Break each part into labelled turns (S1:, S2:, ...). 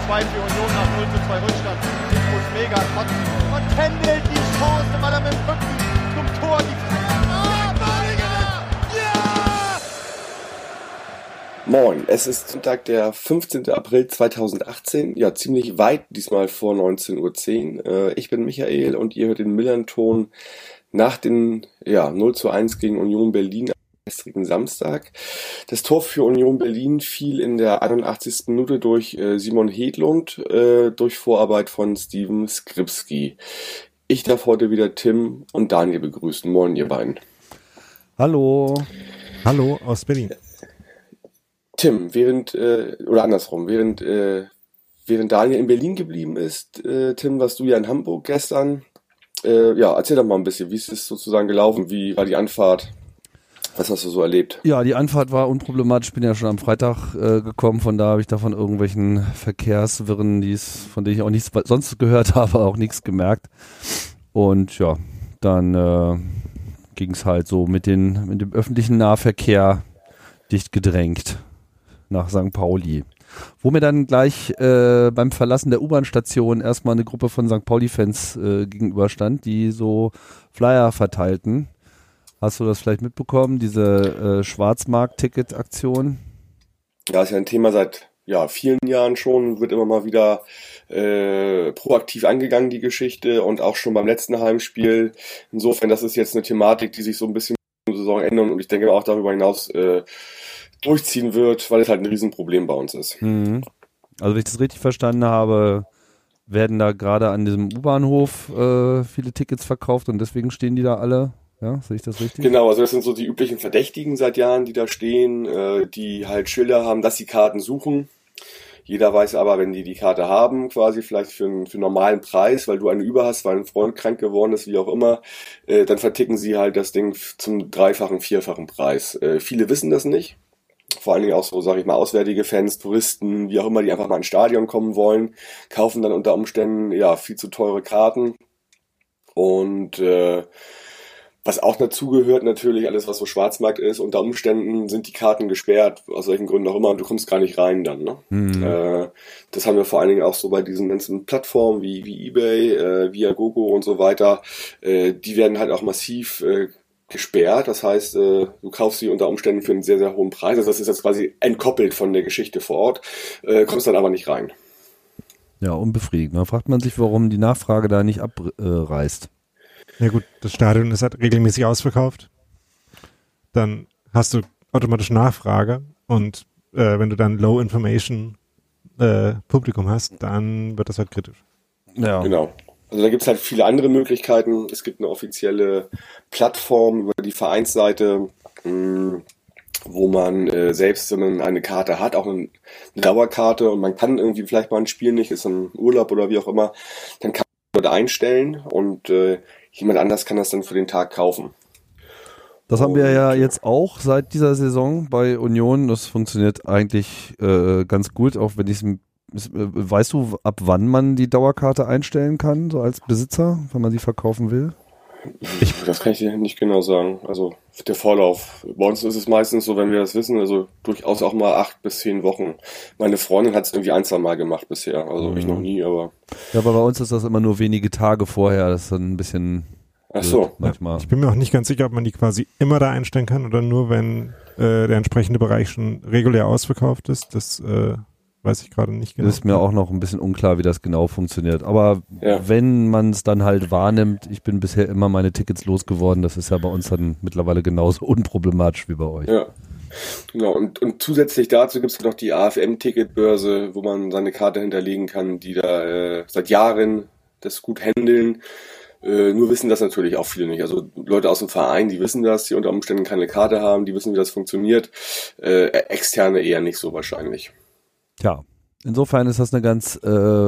S1: 2 für Union nach 0:2 Rückstand. Ich muss mega kotzen. Und händelt die Chance, weil er mit dem Rücken zum Tor die
S2: Moin, es ist Sonntag, der 15. April 2018, ja ziemlich weit diesmal vor 19:10 Uhr. Ich bin Michael und ihr hört den Millern-Ton nach dem 0:1 gegen Union Berlin am gestrigen Samstag. Das Tor für Union Berlin fiel in der 81. Minute durch Simon Hedlund, durch Vorarbeit von Steven Skripski. Ich darf heute wieder Tim und Daniel begrüßen. Moin, ihr beiden.
S3: Hallo.
S4: Hallo aus Berlin.
S2: Tim, während Daniel in Berlin geblieben ist, Tim, warst du ja in Hamburg gestern. Erzähl doch mal ein bisschen, wie ist es sozusagen gelaufen? Wie war die Anfahrt? Was hast du so erlebt?
S3: Ja, die Anfahrt war unproblematisch. Ich bin ja schon am Freitag gekommen, von da habe ich da von irgendwelchen Verkehrswirren, von denen ich auch nichts sonst gehört habe, auch nichts gemerkt. Und ja, dann ging es halt so mit dem öffentlichen Nahverkehr dicht gedrängt nach St. Pauli. Wo mir dann gleich beim Verlassen der U-Bahn-Station erstmal eine Gruppe von St. Pauli-Fans gegenüberstand, die so Flyer verteilten. Hast du das vielleicht mitbekommen, diese Schwarzmarkt-Ticket-Aktion?
S2: Ja, ist ja ein Thema seit vielen Jahren schon, wird immer mal wieder proaktiv angegangen, die Geschichte, und auch schon beim letzten Heimspiel. Insofern, das ist jetzt eine Thematik, die sich so ein bisschen in der Saison ändern und ich denke auch darüber hinaus durchziehen wird, weil es halt ein Riesenproblem bei uns ist.
S3: Mhm. Also wenn ich das richtig verstanden habe, werden da gerade an diesem U-Bahnhof viele Tickets verkauft und deswegen stehen die da alle. Ja, sehe ich das richtig?
S2: Genau, also das sind so die üblichen Verdächtigen seit Jahren, die da stehen, die halt Schilder haben, dass sie Karten suchen. Jeder weiß aber, wenn die Karte haben, quasi vielleicht für einen normalen Preis, weil du eine über hast, weil ein Freund krank geworden ist, wie auch immer, dann verticken sie halt das Ding zum 3-fachen, 4-fachen Preis. Viele wissen das nicht. Vor allen Dingen auch so, sage ich mal, auswärtige Fans, Touristen, wie auch immer, die einfach mal ins Stadion kommen wollen, kaufen dann unter Umständen viel zu teure Karten. Und was auch dazu gehört, natürlich alles, was so Schwarzmarkt ist, unter Umständen sind die Karten gesperrt, aus welchen Gründen auch immer, und du kommst gar nicht rein dann. Ne? Mhm. Das haben wir vor allen Dingen auch so bei diesen ganzen Plattformen wie eBay, Viagogo und so weiter. Die werden halt auch massiv gesperrt, das heißt, du kaufst sie unter Umständen für einen sehr, sehr hohen Preis. Also das ist jetzt quasi entkoppelt von der Geschichte vor Ort, kommst dann aber nicht rein.
S3: Ja, unbefriedigend. Da fragt man sich, warum die Nachfrage da nicht abreißt.
S4: Ja gut, das Stadion ist halt regelmäßig ausverkauft. Dann hast du automatisch Nachfrage und wenn du dann Low-Information Publikum hast, dann wird das halt kritisch.
S2: Ja. Genau. Also da gibt es halt viele andere Möglichkeiten. Es gibt eine offizielle Plattform über die Vereinsseite, wo man selbst, wenn man eine Karte hat, auch eine Dauerkarte, und man kann irgendwie vielleicht mal ein Spiel nicht, ist ein Urlaub oder wie auch immer, dann kann man dort einstellen und jemand anders kann das dann für den Tag kaufen.
S3: Das haben wir ja jetzt auch seit dieser Saison bei Union. Das funktioniert eigentlich ganz gut, auch wenn weißt du, ab wann man die Dauerkarte einstellen kann, so als Besitzer, wenn man sie verkaufen will?
S2: Das kann ich dir nicht genau sagen. Also der Vorlauf. Bei uns ist es meistens so, wenn wir das wissen, also durchaus auch mal 8 bis 10 Wochen. Meine Freundin hat es irgendwie 1-2 Mal gemacht bisher. Also ich noch nie, aber...
S3: Ja, aber bei uns ist das immer nur wenige Tage vorher. Das ist dann ein bisschen...
S2: Ach so.
S3: Manchmal.
S4: Ich bin mir auch nicht ganz sicher, ob man die quasi immer da einstellen kann oder nur, wenn der entsprechende Bereich schon regulär ausverkauft ist. Das weiß ich gerade nicht genau.
S3: Das ist mir auch noch ein bisschen unklar, wie das genau funktioniert. Aber wenn man es dann halt wahrnimmt, ich bin bisher immer meine Tickets losgeworden, das ist ja bei uns dann mittlerweile genauso unproblematisch wie bei euch.
S2: Ja, genau. Und zusätzlich dazu gibt es noch die AFM-Ticketbörse, wo man seine Karte hinterlegen kann, die da seit Jahren das gut handeln. Nur wissen das natürlich auch viele nicht. Also Leute aus dem Verein, die wissen das, die unter Umständen keine Karte haben, die wissen, wie das funktioniert. Externe eher nicht so wahrscheinlich.
S3: Tja, insofern ist das eine ganz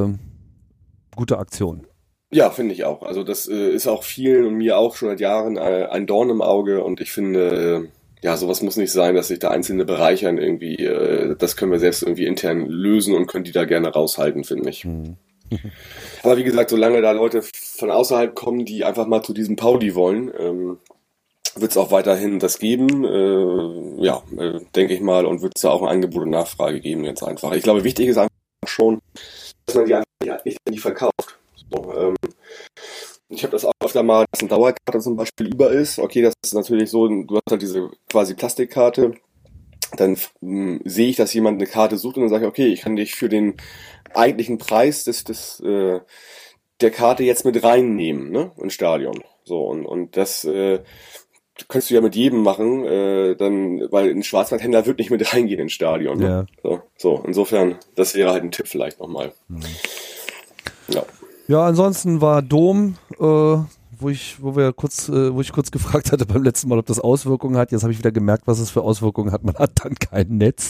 S3: gute Aktion.
S2: Ja, finde ich auch. Also das ist auch vielen und mir auch schon seit Jahren ein Dorn im Auge, und ich finde, sowas muss nicht sein, dass sich da Einzelne bereichern irgendwie. Das können wir selbst irgendwie intern lösen und können die da gerne raushalten, finde ich. Aber wie gesagt, solange da Leute von außerhalb kommen, die einfach mal zu diesem Pauli wollen, wird es auch weiterhin das geben, denke ich mal, und wird es da auch ein Angebot und Nachfrage geben, ganz einfach. Ich glaube, wichtig ist einfach, schon, dass man die einfach nicht verkauft. So, ich habe das auch öfter mal, dass eine Dauerkarte zum Beispiel über ist. Okay, das ist natürlich so, du hast halt diese quasi Plastikkarte. Dann sehe ich, dass jemand eine Karte sucht und dann sage ich, okay, ich kann dich für den eigentlichen Preis der Karte jetzt mit reinnehmen, ne, ins Stadion. So, und das kannst du ja mit jedem machen, dann, weil ein Schwarzwaldhändler wird nicht mit reingehen ins Stadion. Ne? Ja. So, insofern, das wäre halt ein Tipp vielleicht nochmal. Ja.
S3: Ja, ansonsten war Dom, wo ich kurz gefragt hatte beim letzten Mal, ob das Auswirkungen hat. Jetzt habe ich wieder gemerkt, was es für Auswirkungen hat. Man hat dann kein Netz,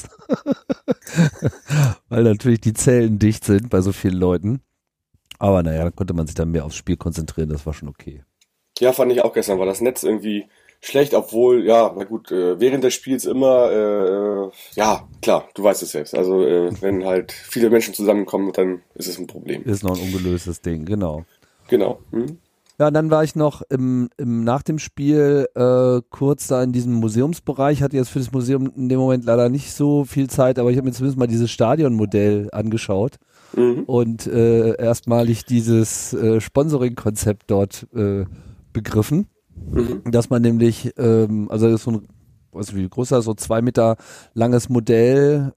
S3: weil natürlich die Zellen dicht sind bei so vielen Leuten. Aber naja, da konnte man sich dann mehr aufs Spiel konzentrieren. Das war schon okay. Ja,
S2: fand ich auch gestern, war das Netz irgendwie schlecht, obwohl, ja, na gut, während des Spiels immer, ja, klar, du weißt es selbst. Also, wenn halt viele Menschen zusammenkommen, dann ist es ein Problem.
S3: Ist noch ein ungelöstes Ding, genau.
S2: Genau.
S3: Ja, dann war ich noch nach dem Spiel kurz da in diesem Museumsbereich. Hatte jetzt für das Museum in dem Moment leider nicht so viel Zeit, aber ich habe mir zumindest mal dieses Stadionmodell angeschaut und erstmalig dieses Sponsoring-Konzept dort begriffen. Dass man nämlich, also das ist so ein, weiß nicht wie groß das ist, so 2 Meter langes Modell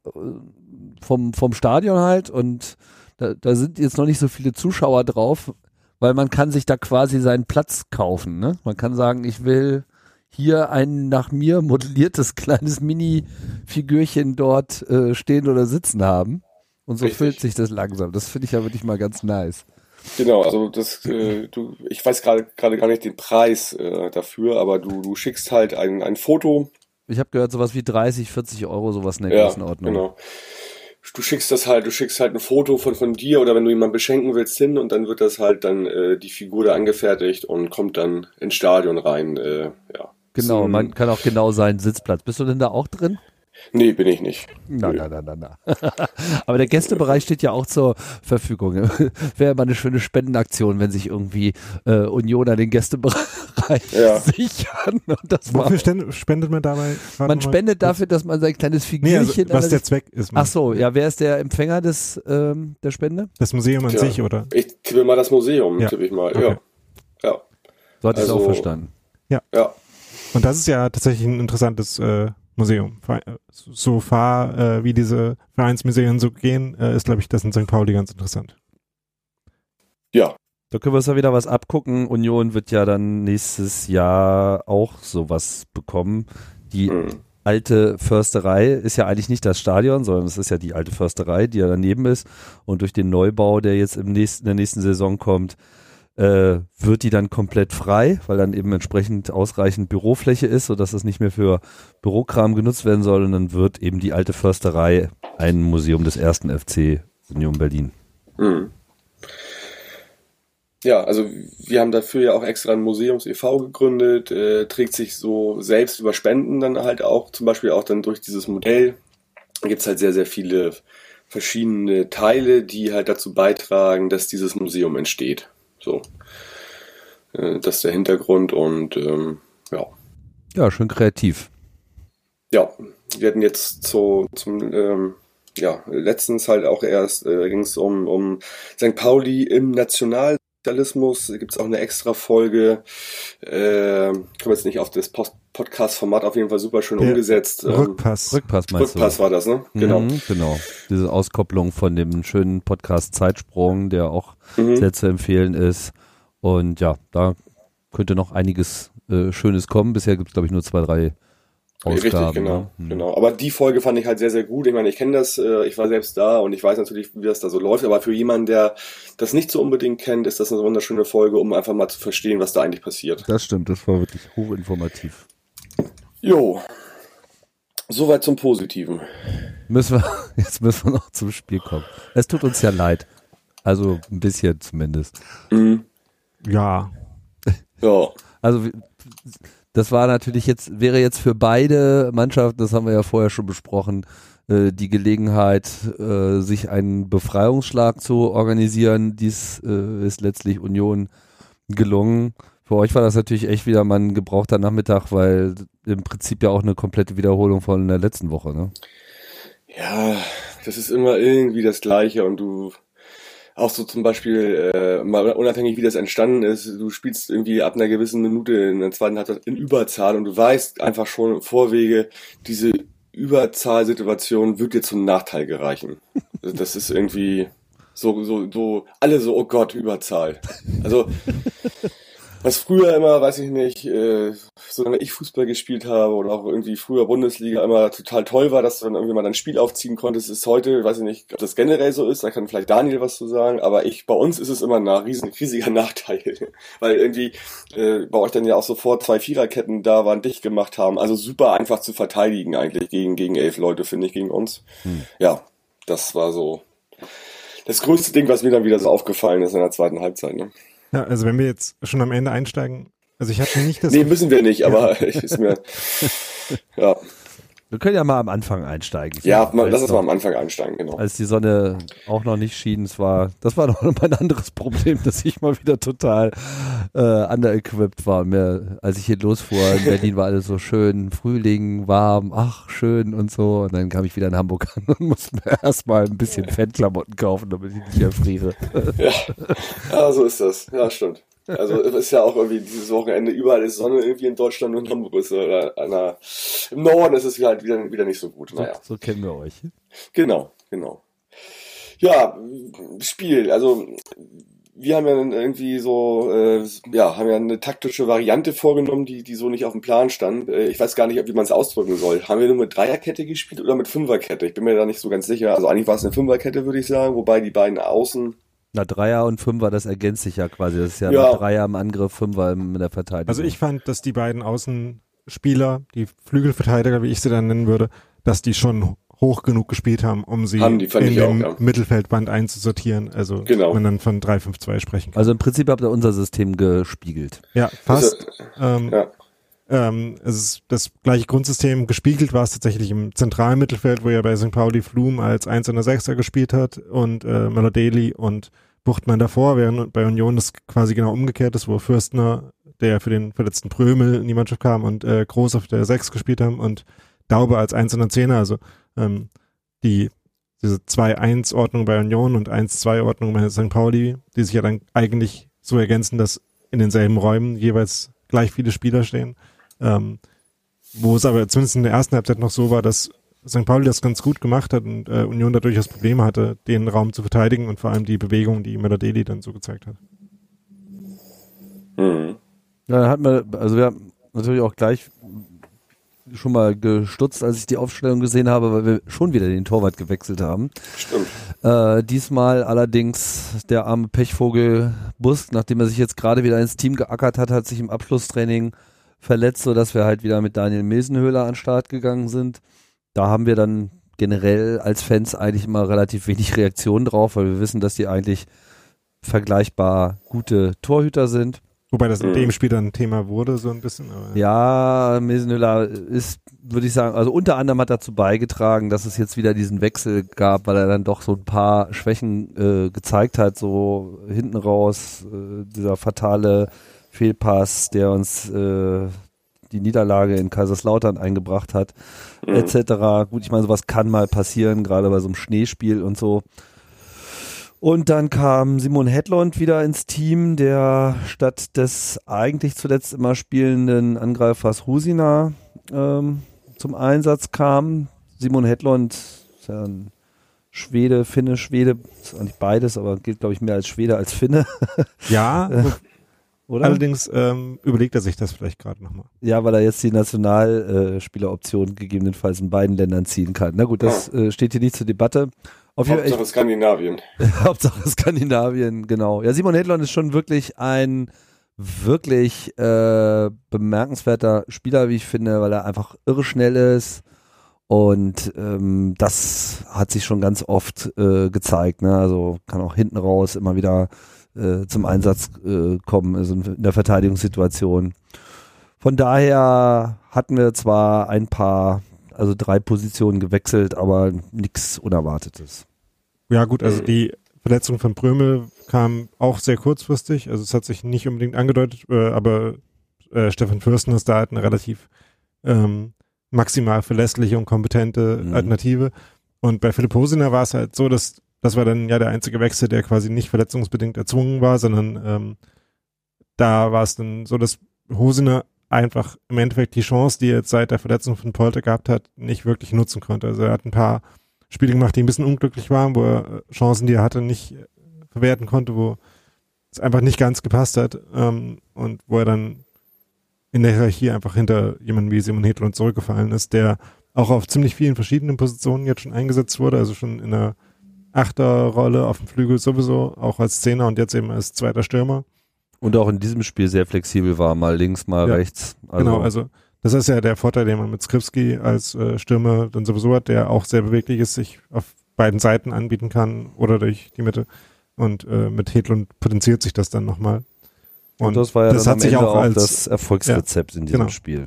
S3: vom Stadion halt und da sind jetzt noch nicht so viele Zuschauer drauf, weil man kann sich da quasi seinen Platz kaufen, ne? Man kann sagen, ich will hier ein nach mir modelliertes kleines Mini-Figürchen dort stehen oder sitzen haben und so füllt sich das langsam. Das finde ich ja wirklich mal ganz nice.
S2: Genau, also das, ich weiß gerade gar nicht den Preis dafür, aber du schickst halt ein Foto.
S3: Ich habe gehört, sowas wie 30, 40 Euro, sowas in der Größenordnung.
S2: Genau. Du schickst halt ein Foto von dir oder wenn du jemanden beschenken willst hin und dann wird das halt dann die Figur da angefertigt und kommt dann ins Stadion rein. Ja.
S3: Genau, man kann auch genau seinen Sitzplatz. Bist du denn da auch drin?
S2: Nee, bin ich nicht.
S3: Na. Aber der Gästebereich steht ja auch zur Verfügung. Wäre mal eine schöne Spendenaktion, wenn sich irgendwie Unioner den Gästebereich sichern. Und das
S4: wofür spendet man dabei?
S3: Man spendet dafür, dass man sein kleines Figürchen...
S4: Nee, also, was der Zweck ist.
S3: Ach so, ja, wer ist der Empfänger der Spende?
S4: Das Museum an sich, oder?
S2: Ich tippe mal das Museum, tippe ich mal,
S4: okay.
S2: Ja.
S3: So hatte ich es auch verstanden.
S4: Ja. Und das ist ja tatsächlich ein interessantes Museum. So wie diese Vereinsmuseen so gehen, ist, glaube ich, das in St. Pauli ganz interessant.
S2: Ja.
S3: Da können wir uns ja wieder was abgucken. Union wird ja dann nächstes Jahr auch sowas bekommen. Die alte Försterei ist ja eigentlich nicht das Stadion, sondern es ist ja die alte Försterei, die ja daneben ist. Und durch den Neubau, der jetzt in der nächsten Saison kommt, wird die dann komplett frei, weil dann eben entsprechend ausreichend Bürofläche ist, sodass es nicht mehr für Bürokram genutzt werden soll und dann wird eben die alte Försterei ein Museum des 1. FC Union Berlin.
S2: Ja, also wir haben dafür ja auch extra ein Museums e.V. gegründet, trägt sich so selbst über Spenden dann halt auch, zum Beispiel auch dann durch dieses Modell, da gibt es halt sehr, sehr viele verschiedene Teile, die halt dazu beitragen, dass dieses Museum entsteht. So, das ist der Hintergrund und ja.
S3: Ja, schön kreativ.
S2: Ja, wir hatten jetzt letztens halt auch erst ging es um St. Pauli im Nationalsozialismus. Da gibt es auch eine extra Folge. Kommen jetzt nicht auf das Podcast-Format, auf jeden Fall super schön umgesetzt.
S4: Rückpass
S3: meinst du?
S2: Rückpass war das, ne? Genau.
S3: Genau. Diese Auskopplung von dem schönen Podcast Zeitsprung, der auch sehr zu empfehlen ist. Und ja, da könnte noch einiges Schönes kommen. Bisher gibt es, glaube ich, nur 2, 3 Ausgaben.
S2: Richtig, genau. Aber die Folge fand ich halt sehr, sehr gut. Ich meine, ich kenne das, ich war selbst da und ich weiß natürlich, wie das da so läuft. Aber für jemanden, der das nicht so unbedingt kennt, ist das eine wunderschöne Folge, um einfach mal zu verstehen, was da eigentlich passiert.
S3: Das stimmt, das war wirklich hochinformativ.
S2: Jo, soweit zum Positiven.
S3: Jetzt müssen wir noch zum Spiel kommen. Es tut uns ja leid. Also ein bisschen zumindest.
S4: Ja.
S3: Also das war natürlich wäre jetzt für beide Mannschaften, das haben wir ja vorher schon besprochen, die Gelegenheit, sich einen Befreiungsschlag zu organisieren. Dies ist letztlich Union gelungen. Für euch war das natürlich echt wieder mal ein gebrauchter Nachmittag, weil im Prinzip ja auch eine komplette Wiederholung von der letzten Woche, ne?
S2: Ja, das ist immer irgendwie das Gleiche und du auch so zum Beispiel, mal unabhängig wie das entstanden ist, du spielst irgendwie ab einer gewissen Minute in der zweiten Halbzeit in Überzahl und du weißt einfach schon im Vorwege, diese Überzahlsituation wird dir zum Nachteil gereichen. Also das ist irgendwie so, alle so, oh Gott, Überzahl. Also, was früher immer, weiß ich nicht, solange ich Fußball gespielt habe oder auch irgendwie früher Bundesliga immer total toll war, dass du dann irgendwie mal dein Spiel aufziehen konntest, ist heute, weiß ich nicht, ob das generell so ist, da kann vielleicht Daniel was zu sagen, aber bei uns ist es immer ein riesiger Nachteil, weil irgendwie bei euch dann ja auch sofort 2 Viererketten da waren, dicht gemacht haben, also super einfach zu verteidigen eigentlich gegen 11 Leute, finde ich, gegen uns. Ja, das war so das größte Ding, was mir dann wieder so aufgefallen ist in der zweiten Halbzeit, ne?
S4: Ja, also wenn wir jetzt schon am Ende einsteigen, also ich hatte nicht das...
S2: Nee, müssen wir nicht, aber ist mir... Ja.
S3: Wir können ja mal am Anfang einsteigen.
S2: Ja, lass uns mal am Anfang einsteigen, genau.
S3: Als die Sonne auch noch nicht schien, das war noch ein anderes Problem, dass ich mal wieder total underequipped war. Als ich hier losfuhr, in Berlin war alles so schön, Frühling, warm, ach, schön und so. Und dann kam ich wieder in Hamburg an und musste mir erstmal ein bisschen Fanklamotten kaufen, damit ich nicht erfriere.
S2: Ja, so ist das. Ja, stimmt. Also es ist ja auch irgendwie dieses Wochenende, überall ist Sonne irgendwie in Deutschland und in Hamburg ist oder im Norden ist es halt wieder nicht so gut. Naja.
S3: So kennen wir euch.
S2: Genau. Ja, Spiel. Also wir haben ja irgendwie so, haben ja eine taktische Variante vorgenommen, die so nicht auf dem Plan stand. Ich weiß gar nicht, wie man es ausdrücken soll. Haben wir nur mit Dreierkette gespielt oder mit Fünferkette? Ich bin mir da nicht so ganz sicher. Also eigentlich war es eine Fünferkette, würde ich sagen, wobei die beiden Außen...
S3: Na, Dreier und Fünfer, das ergänzt sich ja quasi. Das ist ja Dreier im Angriff, Fünfer in der Verteidigung.
S4: Also ich fand, dass die beiden Außenspieler, die Flügelverteidiger, wie ich sie dann nennen würde, dass die schon hoch genug gespielt haben, um sie in dem Mittelfeldband einzusortieren. Also man dann von 3-5-2 sprechen kann.
S3: Also im Prinzip habt ihr unser System gespiegelt.
S4: Ja, fast. Es ist das gleiche Grundsystem. Gespiegelt war es tatsächlich im zentralen Mittelfeld, wo ja bei St. Pauli Flum als 1-6er gespielt hat und Melodeli und Buchtmann davor, während bei Union das quasi genau umgekehrt ist, wo Fürstner, der für den verletzten Prömel in die Mannschaft kam, und Groß auf der 6 gespielt haben und Daube als 1-10er. Also diese 2-1-Ordnung bei Union und 1-2-Ordnung bei St. Pauli, die sich ja dann eigentlich so ergänzen, dass in denselben Räumen jeweils gleich viele Spieler stehen. Wo es aber zumindest in der ersten Halbzeit noch so war, dass St. Pauli das ganz gut gemacht hat und Union da durchaus Probleme hatte, den Raum zu verteidigen und vor allem die Bewegung, die Melodeli dann so gezeigt hat.
S3: Ja, wir haben natürlich auch gleich schon mal gestutzt, als ich die Aufstellung gesehen habe, weil wir schon wieder den Torwart gewechselt haben.
S2: Stimmt.
S3: Diesmal allerdings der arme Pechvogel Busk, nachdem er sich jetzt gerade wieder ins Team geackert hat sich im Abschlusstraining verletzt, sodass wir halt wieder mit Daniel Milsenhöhler an den Start gegangen sind. Da haben wir dann generell als Fans eigentlich immer relativ wenig Reaktion drauf, weil wir wissen, dass die eigentlich vergleichbar gute Torhüter sind.
S4: Wobei das in dem Spiel dann ein Thema wurde, so ein bisschen. Aber
S3: ja, Milsenhöhler ist, würde ich sagen, also unter anderem hat dazu beigetragen, dass es jetzt wieder diesen Wechsel gab, weil er dann doch so ein paar Schwächen gezeigt hat, so hinten raus, dieser fatale Fehlpass, der uns die Niederlage in Kaiserslautern eingebracht hat, etc. Gut, ich meine, sowas kann mal passieren, gerade bei so einem Schneespiel und so. Und dann kam Simon Hedlund wieder ins Team, der statt des eigentlich zuletzt immer spielenden Angreifers Husina zum Einsatz kam. Simon Hedlund ist ja ein Schwede, ist auch nicht beides, aber gilt, glaube ich, mehr als Schwede als Finne.
S4: Ja,
S3: oder?
S4: Allerdings überlegt er sich das vielleicht gerade nochmal.
S3: Ja, weil er jetzt die Nationalspieleroption gegebenenfalls in beiden Ländern ziehen kann. Na gut, das steht hier nicht zur Debatte.
S2: Hauptsache Skandinavien.
S3: Hauptsache Skandinavien, genau. Ja, Simon Hedlund ist schon wirklich ein bemerkenswerter Spieler, wie ich finde, weil er einfach irre schnell ist. Und das hat sich schon ganz oft gezeigt. Ne? Also kann auch hinten raus immer wieder zum Einsatz kommen, also in der Verteidigungssituation. Von daher hatten wir zwar 3 Positionen gewechselt, aber nichts Unerwartetes.
S4: Ja gut, also die Verletzung von Prömel kam auch sehr kurzfristig, also es hat sich nicht unbedingt angedeutet, aber Stefan Fürsten ist da halt eine relativ maximal verlässliche und kompetente Alternative. Und bei Philipp Hosiner war es halt so, dass das war dann ja der einzige Wechsel, der quasi nicht verletzungsbedingt erzwungen war, sondern da war es dann so, dass Hosiner einfach im Endeffekt die Chance, die er jetzt seit der Verletzung von Polter gehabt hat, nicht wirklich nutzen konnte. Also er hat ein paar Spiele gemacht, die ein bisschen unglücklich waren, wo er Chancen, die er hatte, nicht verwerten konnte, wo es einfach nicht ganz gepasst hat und wo er dann in der Hierarchie einfach hinter jemandem wie Simon Hedlund zurückgefallen ist, der auch auf ziemlich vielen verschiedenen Positionen jetzt schon eingesetzt wurde, also schon in der Achterrolle auf dem Flügel sowieso, auch als Zehner und jetzt eben als zweiter Stürmer.
S3: Und auch in diesem Spiel sehr flexibel war, mal links, mal rechts. Also
S4: genau, also das ist ja der Vorteil, den man mit Skripski als Stürmer dann sowieso hat, der auch sehr beweglich ist, sich auf beiden Seiten anbieten kann oder durch die Mitte. Und mit Hedlund potenziert sich das dann nochmal.
S3: Und das war ja
S4: das
S3: dann
S4: hat
S3: am
S4: sich
S3: Ende
S4: auch
S3: auch
S4: als
S3: das Erfolgsrezept in diesem
S4: genau.
S3: Spiel.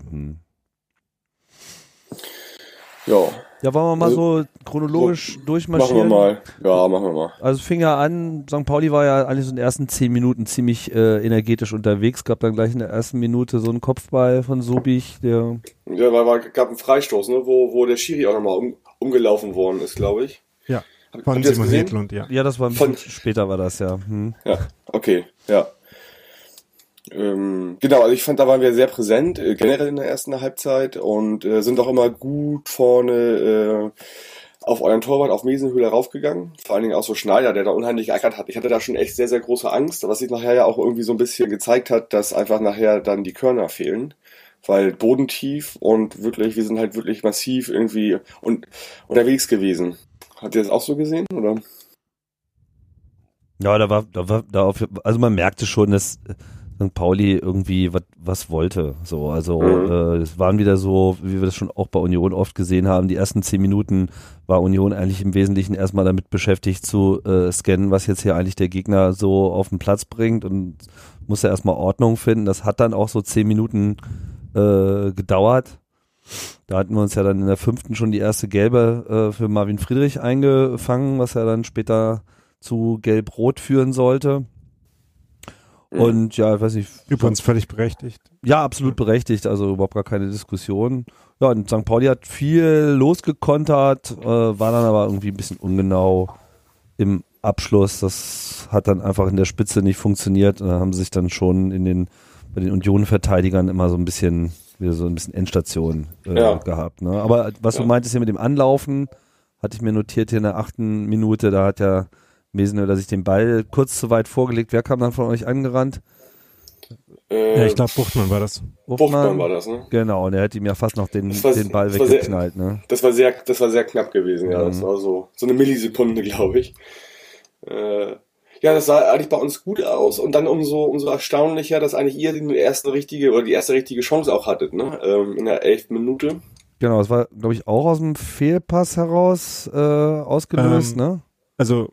S2: Ja.
S3: Ja, wollen wir mal so chronologisch durchmarschieren?
S2: Machen wir mal.
S3: Also es fing ja an, St. Pauli war ja eigentlich so in den ersten 10 Minuten ziemlich energetisch unterwegs, gab dann gleich in der ersten Minute so einen Kopfball von Sobich, der...
S2: Ja, gab einen Freistoß, ne, wo der Schiri auch nochmal umgelaufen worden ist, glaube ich.
S4: Ja, von Simon Hedlund, ja.
S3: Ja, das war ein bisschen später war das, ja.
S2: Ja, okay, ja. Genau, also ich fand, da waren wir sehr präsent, generell in der ersten Halbzeit und sind auch immer gut vorne auf euren Torwart, auf Mesenhöhler raufgegangen. Vor allen Dingen auch so Schneider, der da unheimlich geackert hat. Ich hatte da schon echt sehr, sehr große Angst, was sich nachher ja auch irgendwie so ein bisschen gezeigt hat, dass einfach nachher dann die Körner fehlen. Weil bodentief und wirklich, wir sind halt wirklich massiv irgendwie unterwegs gewesen. Habt ihr das auch so gesehen, oder?
S3: Ja, also man merkte schon, dass St. Pauli irgendwie was wollte. So, also es waren wieder so, wie wir das schon auch bei Union oft gesehen haben, die ersten 10 Minuten war Union eigentlich im Wesentlichen erstmal damit beschäftigt zu scannen, was jetzt hier eigentlich der Gegner so auf den Platz bringt und musste erstmal Ordnung finden. Das hat dann auch so 10 Minuten gedauert. Da hatten wir uns ja dann in der 5. schon die erste Gelbe für Marvin Friedrich eingefangen, was ja dann später zu Gelb-Rot führen sollte. Und ja, ich weiß nicht.
S4: Übrigens völlig berechtigt.
S3: Ja, absolut berechtigt, also überhaupt gar keine Diskussion. Ja, und St. Pauli hat viel losgekontert, war dann aber irgendwie ein bisschen ungenau im Abschluss. Das hat dann einfach in der Spitze nicht funktioniert. Und da haben sie sich dann schon bei den Union-Verteidigern immer so ein bisschen Endstation gehabt. Ne? Aber was du meintest hier mit dem Anlaufen, hatte ich mir notiert hier in der 8. Minute, da hat ja Mesenhöhler sich den Ball kurz zu weit vorgelegt. Wer kam dann von euch angerannt?
S4: Ja, ich glaube, Buchtmann war das.
S2: Buchtmann war das, ne?
S3: Genau, und er hat ihm ja fast noch den Ball weggeknallt, ne?
S2: Das war sehr knapp gewesen, ja. Das war so eine Millisekunde, glaube ich. Ja, das sah eigentlich bei uns gut aus und dann umso erstaunlicher, dass eigentlich ihr die erste richtige Chance auch hattet, ne? In der 11. Minute.
S3: Genau, das war, glaube ich, auch aus dem Fehlpass heraus ausgelöst, ne?
S4: Also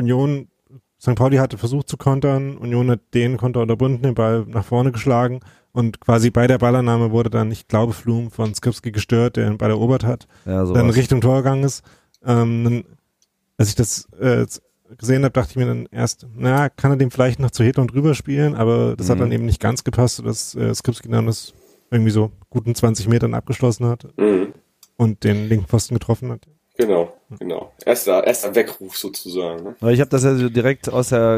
S4: St. Pauli hatte versucht zu kontern, Union hat den Konter unterbunden, den Ball nach vorne geschlagen und quasi bei der Ballannahme wurde dann, ich glaube, Flum von Skripski gestört, der den Ball erobert hat, dann Richtung Tor gegangen ist. Als ich das gesehen habe, dachte ich mir dann erst, kann er den vielleicht noch zu Hedlund rüberspielen, aber das hat dann eben nicht ganz gepasst, sodass Skripski dann das irgendwie so guten 20 Metern abgeschlossen hat und den linken Pfosten getroffen hat.
S2: Genau. Erster Weckruf sozusagen. Ne?
S3: Ich habe das ja direkt aus der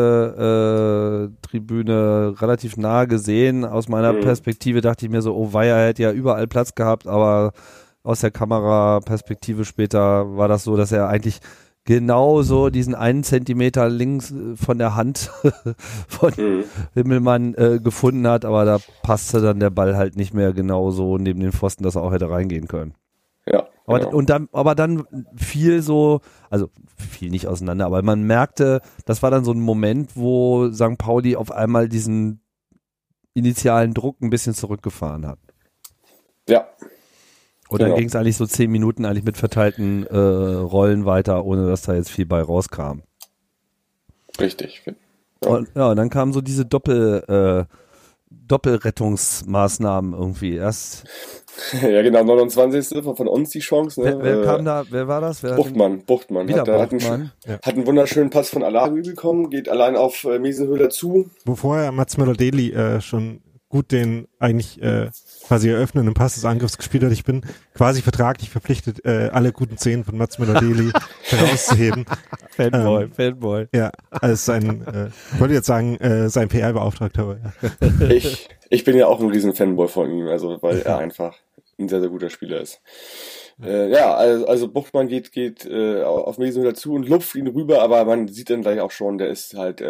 S3: Gäste-Tribüne relativ nah gesehen. Aus meiner Perspektive dachte ich mir so, oh weia, er hätte ja überall Platz gehabt, aber aus der Kameraperspektive später war das so, dass er eigentlich genau so diesen 1 Zentimeter links von der Hand von Himmelmann gefunden hat, aber da passte dann der Ball halt nicht mehr genau so neben den Pfosten, dass er auch hätte reingehen können.
S2: Ja. Genau.
S3: Aber dann fiel so, also fiel nicht auseinander, aber man merkte, das war dann so ein Moment, wo St. Pauli auf einmal diesen initialen Druck ein bisschen zurückgefahren hat.
S2: Ja.
S3: Und dann ging es eigentlich so 10 Minuten eigentlich mit verteilten Rollen weiter, ohne dass da jetzt viel bei rauskam.
S2: Richtig.
S3: Ja. Und dann kamen so diese Doppelrettungsmaßnahmen irgendwie. Erst
S2: ja, genau, 29. von uns die Chance. Ne?
S3: Wer kam da, wer war das?
S2: Buchtmann.
S3: Wieder
S2: Buchtmann. Hat einen wunderschönen Pass von Alawi bekommen, geht allein auf Mesenhöhler zu.
S4: Wo vorher Mats Möller-Deli schon gut den eigentlich quasi eröffnenden Pass des Angriffs gespielt hat. Ich bin quasi vertraglich verpflichtet, alle guten Szenen von Mats Möller-Deli herauszuheben.
S3: Fanboy.
S4: Ja, als sein, ich wollte jetzt sagen, sein PR-Beauftragter. Aber ja.
S2: Ich bin ja auch ein riesen Fanboy von ihm, also weil er einfach ein sehr, sehr guter Spieler ist. Also Buchtmann geht auf Mesut dazu und lupft ihn rüber, aber man sieht dann gleich auch schon, der ist halt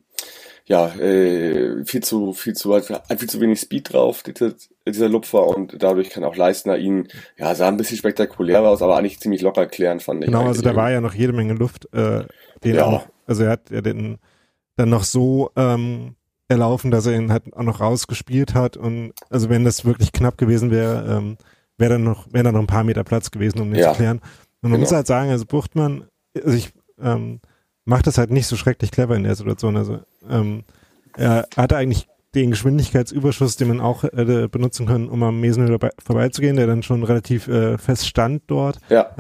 S2: viel zu wenig Speed drauf, dieser Lupfer, und dadurch kann auch Leistner ihn, sah ein bisschen spektakulär aus, aber eigentlich ziemlich locker klären, fand ich.
S4: Genau, also da war ja noch jede Menge Luft, also er hat den dann noch so erlaufen, dass er ihn halt auch noch rausgespielt hat, und also wenn das wirklich knapp gewesen wäre, wäre dann noch ein paar Meter Platz gewesen, um den zu klären. Und man muss halt sagen, also Buchtmann, macht das halt nicht so schrecklich clever in der Situation. Also er hatte eigentlich den Geschwindigkeitsüberschuss, den man auch hätte benutzen können, um am Mesenhöhler vorbeizugehen, der dann schon relativ fest stand dort.
S2: Ja.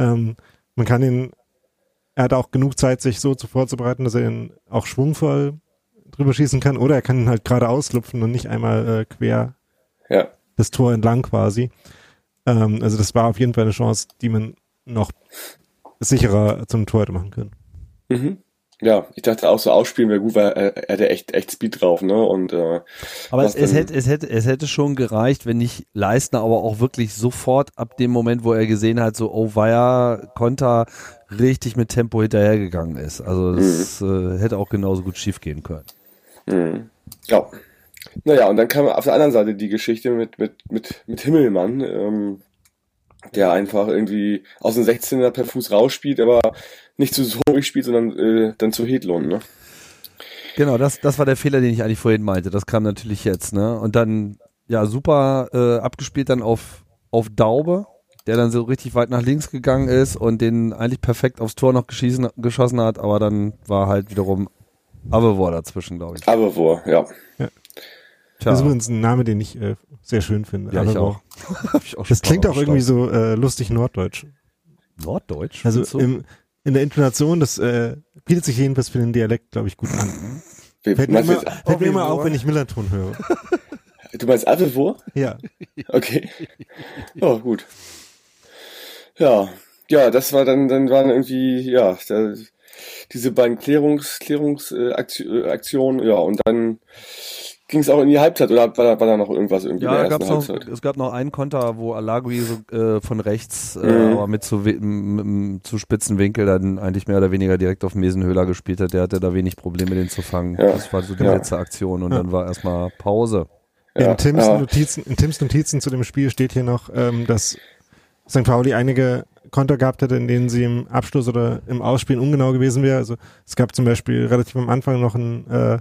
S4: Er hat auch genug Zeit, sich so vorzubereiten, dass er ihn auch schwungvoll drüber schießen kann, oder er kann ihn halt gerade auslupfen und nicht einmal quer das Tor entlang quasi. Also das war auf jeden Fall eine Chance, die man noch sicherer zum Tor hätte machen können.
S2: Mhm. Ja, ich dachte auch so ausspielen wäre gut, weil er hatte echt Speed drauf, ne? Und
S3: aber es hätte schon gereicht, wenn nicht Leistner aber auch wirklich sofort ab dem Moment, wo er gesehen hat, so weia, Konter richtig mit Tempo hinterhergegangen ist. Also das hätte auch genauso gut schief gehen können.
S2: Mhm. Ja. Naja, und dann kam auf der anderen Seite die Geschichte mit Himmelmann, der einfach irgendwie aus dem 16er per Fuß rausspielt, aber nicht zu Sohrig spielt, sondern dann zu Hedlund, ne?
S3: Genau, das war der Fehler, den ich eigentlich vorhin meinte. Das kam natürlich jetzt, ne? Und dann, super abgespielt dann auf Daube, der dann so richtig weit nach links gegangen ist und den eigentlich perfekt aufs Tor noch geschossen hat, aber dann war halt wiederum Avevor dazwischen, glaube ich.
S2: Avevor, ja.
S4: Tja. Das ist übrigens ein Name, den ich sehr schön finde.
S3: Ja, ich auch.
S4: Das klingt auch irgendwie so lustig norddeutsch.
S3: Norddeutsch?
S4: Also in der Intonation, das bietet sich jedenfalls für den Dialekt, glaube ich, gut an. Fällt mir immer auf, wenn ich Millerton höre.
S2: Du meinst Avevor?
S4: Ja.
S2: Okay. Oh, gut. Ja, das war dann waren irgendwie, diese beiden Klärungsaktionen, und dann ging es auch in die Halbzeit, oder war da noch irgendwas irgendwie in der ersten Halbzeit?
S3: Es gab noch einen Konter, wo Alagui von rechts, aber mit zu spitzen Winkel dann eigentlich mehr oder weniger direkt auf Mesenhöhler gespielt hat. Der hatte da wenig Probleme, den zu fangen. Ja. Das war so die letzte Aktion, und dann war erstmal Pause.
S4: In Tims Notizen zu dem Spiel steht hier noch, dass St. Pauli einige Konter gehabt hätte, in denen sie im Abschluss oder im Ausspielen ungenau gewesen wäre. Also es gab zum Beispiel relativ am Anfang noch einen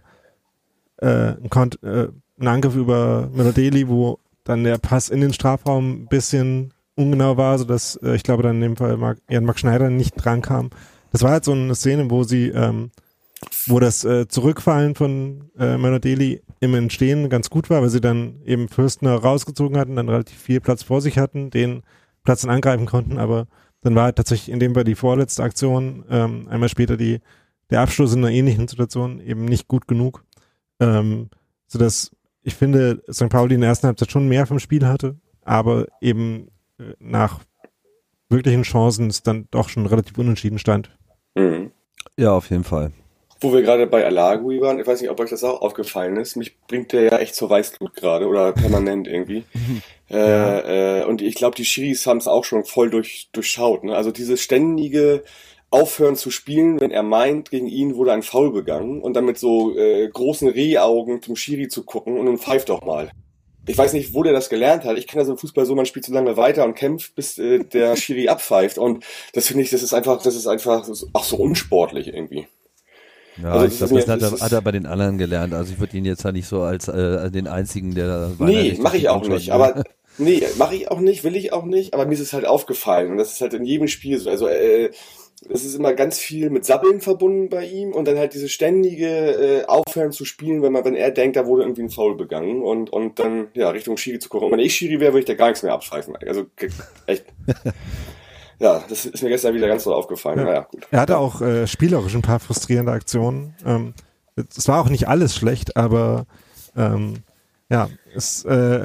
S4: Angriff über Möller-Deli, wo dann der Pass in den Strafraum ein bisschen ungenau war, sodass ich glaube dann in dem Fall Jan-Marc Schneider nicht dran kam. Das war halt so eine Szene, wo sie wo das Zurückfallen von Möller-Deli im Entstehen ganz gut war, weil sie dann eben Fürstner rausgezogen hatten, dann relativ viel Platz vor sich hatten, den Platz dann angreifen konnten, aber dann war halt tatsächlich in dem Fall die vorletzte Aktion, einmal später der Abschluss in einer ähnlichen Situation eben nicht gut genug, sodass ich finde, St. Pauli in der ersten Halbzeit schon mehr vom Spiel hatte, aber eben nach wirklichen Chancen es dann doch schon relativ unentschieden stand.
S2: Mhm.
S3: Ja, auf jeden Fall.
S2: Wo wir gerade bei Alagui waren, ich weiß nicht, ob euch das auch aufgefallen ist, mich bringt der ja echt zur Weißglut gerade oder permanent irgendwie. Und ich glaube, die Schiris haben es auch schon voll durchschaut. Ne? Also dieses ständige Aufhören zu spielen, wenn er meint, gegen ihn wurde ein Foul begangen, und dann mit so großen Rehaugen zum Schiri zu gucken und nun pfeift doch mal. Ich weiß nicht, wo der das gelernt hat. Ich kenne das im Fußball so, man spielt so lange weiter und kämpft, bis der Schiri abpfeift, und das finde ich, das ist einfach auch so unsportlich irgendwie.
S3: Ja, also ich glaube, das hat er bei den anderen gelernt. Also ich würde ihn jetzt ja nicht so als den einzigen, der...
S2: Nee, mache ich auch nicht. Aber nee, mache ich auch nicht, will ich auch nicht. Aber mir ist es halt aufgefallen. Und das ist halt in jedem Spiel so. Also es ist immer ganz viel mit Sabbeln verbunden bei ihm. Und dann halt dieses ständige Aufhören zu spielen, wenn er denkt, da wurde irgendwie ein Foul begangen. Und dann Richtung Schiri zu gucken. Und wenn ich Schiri wäre, würde ich da gar nichts mehr abpfeifen. Also echt... Ja, das ist mir gestern wieder ganz so aufgefallen.
S4: Ja.
S2: Naja, gut.
S4: Er hatte auch spielerisch ein paar frustrierende Aktionen. Es war auch nicht alles schlecht, aber Ja, ist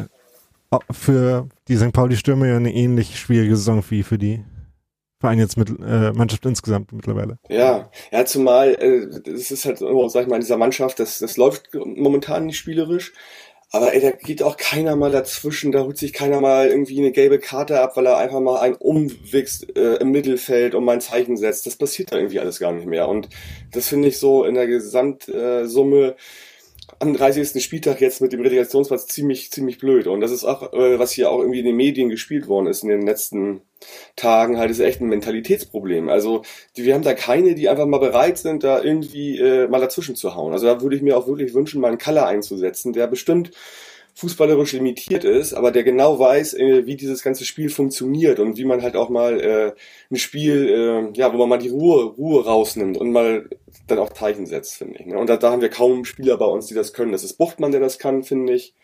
S4: für die St. Pauli-Stürmer ja eine ähnlich schwierige Saison wie für die Verein jetzt mit Mannschaft insgesamt mittlerweile.
S2: Ja, zumal das ist halt, sag ich mal, in dieser Mannschaft, das läuft momentan nicht spielerisch, aber da geht auch keiner mal dazwischen, da holt sich keiner mal irgendwie eine gelbe Karte ab, weil er einfach mal einen umwichst im Mittelfeld und mal ein Zeichen setzt. Das passiert da irgendwie alles gar nicht mehr. Und das finde ich so in der Gesamtsumme am 30. Spieltag jetzt mit dem Relegationsplatz ziemlich blöd. Und das ist auch, was hier auch irgendwie in den Medien gespielt worden ist in den letzten Tagen, halt ist echt ein Mentalitätsproblem. Also wir haben da keine, die einfach mal bereit sind, da irgendwie mal dazwischen zu hauen. Also da würde ich mir auch wirklich wünschen, mal einen Kaller einzusetzen, der bestimmt fußballerisch limitiert ist, aber der genau weiß, wie dieses ganze Spiel funktioniert und wie man halt auch mal ein Spiel, wo man mal die Ruhe rausnimmt und mal dann auch Zeichen setzt, finde ich. Ne? Und da haben wir kaum Spieler bei uns, die das können. Das ist Buchtmann, der das kann, finde ich.